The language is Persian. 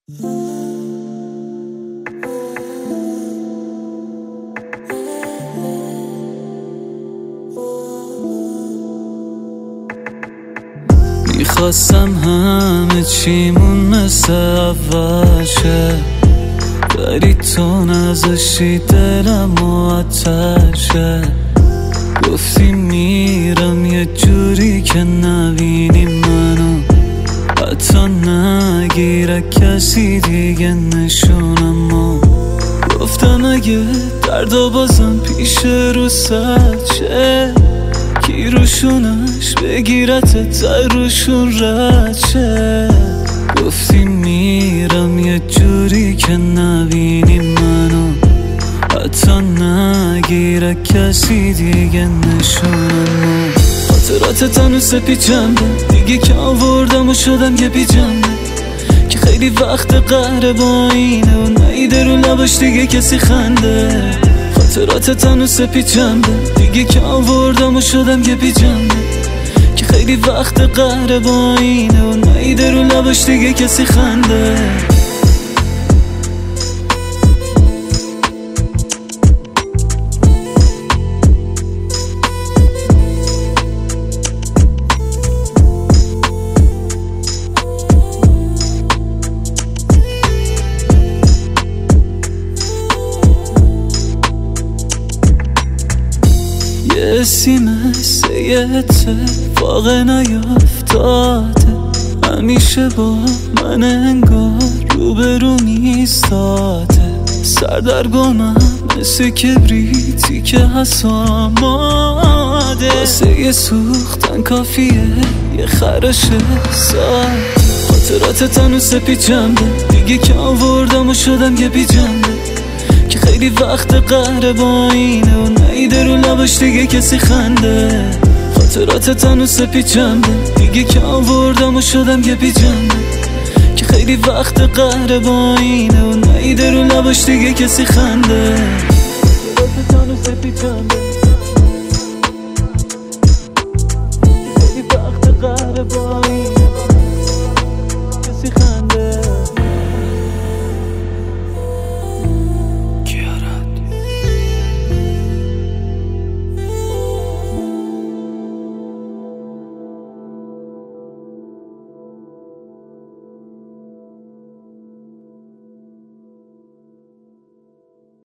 میخواستم همه چیمون مثل اول شه، ولی تو نذاشتی دلم معطشه. گفتی میرم یه جوری که نبینی منو، حتی نگیره کسی دیگه نشونمو. گفتم اگه دردا بازم پیش رو سر شه، کی روشونش بگیرت تا روشون رد شه. گفتی میرم یه جوری که نبینی منو، حتی نگیره کسی دیگه نشونمو. خاطرات تنو سپیچنده دیگه که آوردم و شدم یه بیجنده، که خیلی وقت قهره با اینه و نیده رو لباش دیگه کسی خنده. خاطرات تنو سپیچنده دیگه که آوردم و شدم یه بیجنده، که خیلی وقت قهره با اینه و نیده رو لباش دیگه کسی خنده. یه مثل یه اتفاق نیافتاده، همیشه با من انگار روبرو میستاده. سردرگمم مثل کبریتی که حساماده، واسه یه سوختن کافیه یه خرش ساده. خاطرات تنو سپیچنده دیگه که آوردم و شدم یه بیجنده، که خیلی وقت قهره با اینه و نیده رو لباش دیگه کسی خنده. خاطرات تنو سپیچنده دیگه که آوردم و شدم یه بیجنده، که خیلی وقت قهره با اینه و نیده رو لباش دیگه کسی خنده. خاطرات تنو سپیچنده